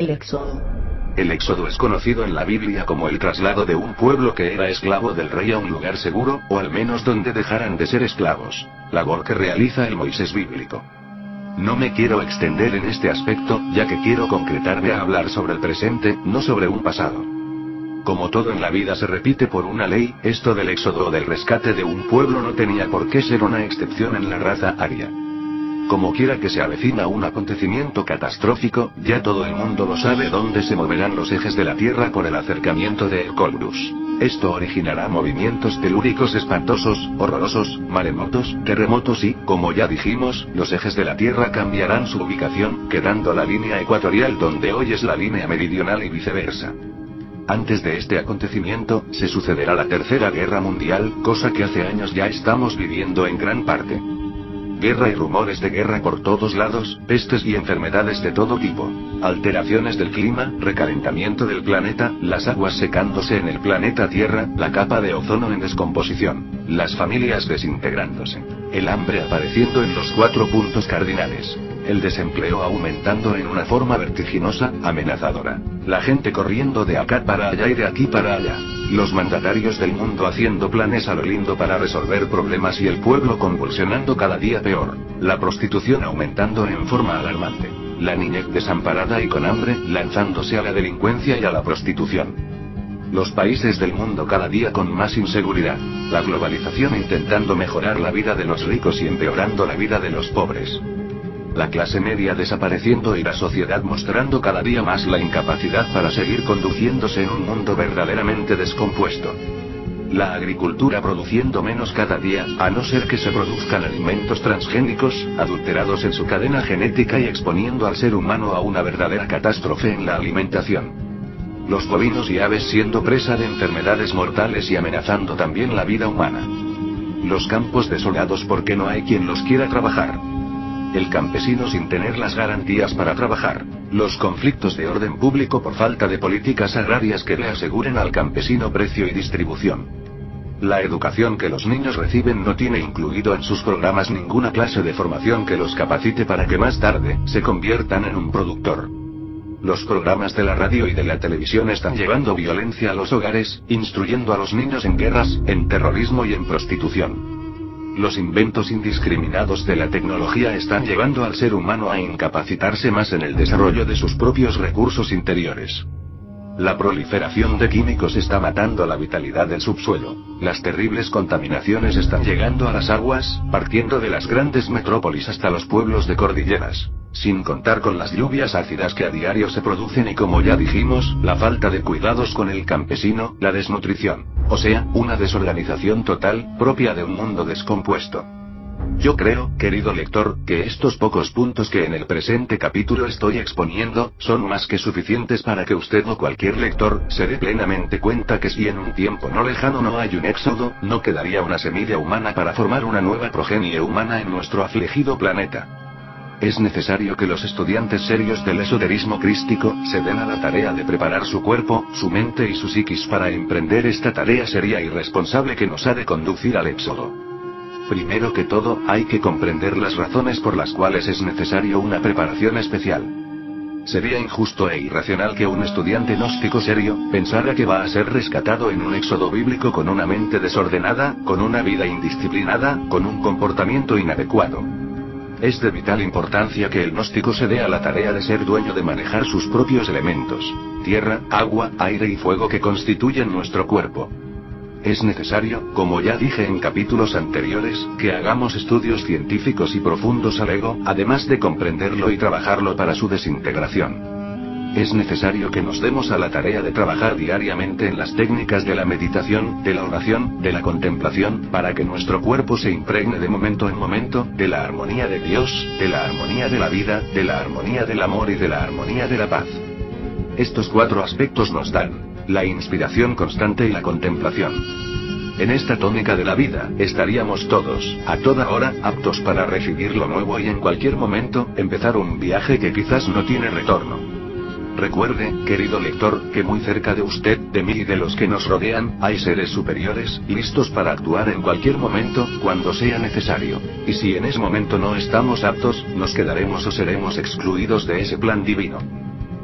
el Éxodo. El éxodo es conocido en la Biblia como el traslado de un pueblo que era esclavo del rey a un lugar seguro, o al menos donde dejaran de ser esclavos, labor que realiza el Moisés bíblico. No me quiero extender en este aspecto, ya que quiero concretarme a hablar sobre el presente, no sobre un pasado. Como todo en la vida se repite por una ley, esto del éxodo o del rescate de un pueblo no tenía por qué ser una excepción en la raza aria. Como quiera que se avecina un acontecimiento catastrófico, ya todo el mundo lo sabe dónde se moverán los ejes de la Tierra por el acercamiento de Hercólogos. Esto originará movimientos telúricos espantosos, horrorosos, maremotos, terremotos y, como ya dijimos, los ejes de la Tierra cambiarán su ubicación, quedando la línea ecuatorial donde hoy es la línea meridional y viceversa. Antes de este acontecimiento, se sucederá la Tercera Guerra Mundial, cosa que hace años ya estamos viviendo en gran parte. Guerra y rumores de guerra por todos lados, pestes y enfermedades de todo tipo. Alteraciones del clima, recalentamiento del planeta, las aguas secándose en el planeta Tierra, la capa de ozono en descomposición, las familias desintegrándose, el hambre apareciendo en los 4 puntos cardinales, el desempleo aumentando en una forma vertiginosa, amenazadora, la gente corriendo de acá para allá y de aquí para allá, los mandatarios del mundo haciendo planes a lo lindo para resolver problemas y el pueblo convulsionando cada día peor, la prostitución aumentando en forma alarmante, la niñez desamparada y con hambre, lanzándose a la delincuencia y a la prostitución. Los países del mundo cada día con más inseguridad, la globalización intentando mejorar la vida de los ricos y empeorando la vida de los pobres. La clase media desapareciendo y la sociedad mostrando cada día más la incapacidad para seguir conduciéndose en un mundo verdaderamente descompuesto. La agricultura produciendo menos cada día, a no ser que se produzcan alimentos transgénicos, adulterados en su cadena genética y exponiendo al ser humano a una verdadera catástrofe en la alimentación. Los bovinos y aves siendo presa de enfermedades mortales y amenazando también la vida humana. Los campos desolados porque no hay quien los quiera trabajar. El campesino sin tener las garantías para trabajar. Los conflictos de orden público por falta de políticas agrarias que le aseguren al campesino precio y distribución. La educación que los niños reciben no tiene incluido en sus programas ninguna clase de formación que los capacite para que más tarde se conviertan en un productor. Los programas de la radio y de la televisión están llevando violencia a los hogares, instruyendo a los niños en guerras, en terrorismo y en prostitución. Los inventos indiscriminados de la tecnología están llevando al ser humano a incapacitarse más en el desarrollo de sus propios recursos interiores. La proliferación de químicos está matando la vitalidad del subsuelo. Las terribles contaminaciones están llegando a las aguas, partiendo de las grandes metrópolis hasta los pueblos de cordilleras. Sin contar con las lluvias ácidas que a diario se producen y, como ya dijimos, la falta de cuidados con el campesino, la desnutrición. O sea, una desorganización total, propia de un mundo descompuesto. Yo creo, querido lector, que estos pocos puntos que en el presente capítulo estoy exponiendo, son más que suficientes para que usted o cualquier lector, se dé plenamente cuenta que si en un tiempo no lejano no hay un éxodo, no quedaría una semilla humana para formar una nueva progenie humana en nuestro afligido planeta. Es necesario que los estudiantes serios del esoterismo crístico, se den a la tarea de preparar su cuerpo, su mente y su psiquis para emprender esta tarea seria y responsable que nos ha de conducir al éxodo. Primero que todo, hay que comprender las razones por las cuales es necesario una preparación especial. Sería injusto e irracional que un estudiante gnóstico serio, pensara que va a ser rescatado en un éxodo bíblico con una mente desordenada, con una vida indisciplinada, con un comportamiento inadecuado. Es de vital importancia que el gnóstico se dé a la tarea de ser dueño de manejar sus propios elementos: tierra, agua, aire y fuego que constituyen nuestro cuerpo. Es necesario, como ya dije en capítulos anteriores, que hagamos estudios científicos y profundos al ego, además de comprenderlo y trabajarlo para su desintegración. Es necesario que nos demos a la tarea de trabajar diariamente en las técnicas de la meditación, de la oración, de la contemplación, para que nuestro cuerpo se impregne de momento en momento, de la armonía de Dios, de la armonía de la vida, de la armonía del amor y de la armonía de la paz. Estos 4 aspectos nos dan la inspiración constante y la contemplación. En esta tónica de la vida, estaríamos todos, a toda hora, aptos para recibir lo nuevo y en cualquier momento, empezar un viaje que quizás no tiene retorno. Recuerde, querido lector, que muy cerca de usted, de mí y de los que nos rodean, hay seres superiores, listos para actuar en cualquier momento, cuando sea necesario. Y si en ese momento no estamos aptos, nos quedaremos o seremos excluidos de ese plan divino.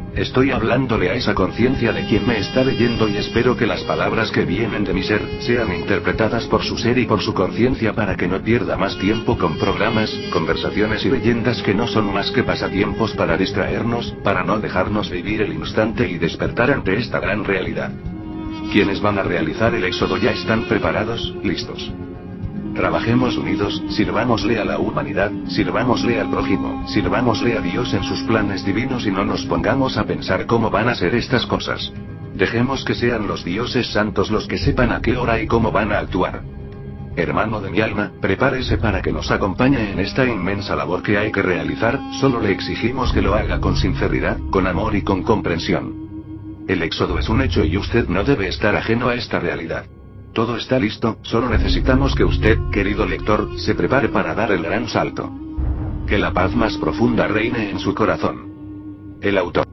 Estoy hablándole a esa conciencia de quien me está leyendo y espero que las palabras que vienen de mi ser, sean interpretadas por su ser y por su conciencia para que no pierda más tiempo con programas, conversaciones y leyendas que no son más que pasatiempos para distraernos, para no dejarnos vivir el instante y despertar ante esta gran realidad. Quienes van a realizar el éxodo ya están preparados, listos. Trabajemos unidos, sirvámosle a la humanidad, sirvámosle al prójimo, sirvámosle a Dios en sus planes divinos y no nos pongamos a pensar cómo van a ser estas cosas. Dejemos que sean los dioses santos los que sepan a qué hora y cómo van a actuar. Hermano de mi alma, prepárese para que nos acompañe en esta inmensa labor que hay que realizar, solo le exigimos que lo haga con sinceridad, con amor y con comprensión. El éxodo es un hecho y usted no debe estar ajeno a esta realidad. Todo está listo, solo necesitamos que usted, querido lector, se prepare para dar el gran salto. Que la paz más profunda reine en su corazón. El autor.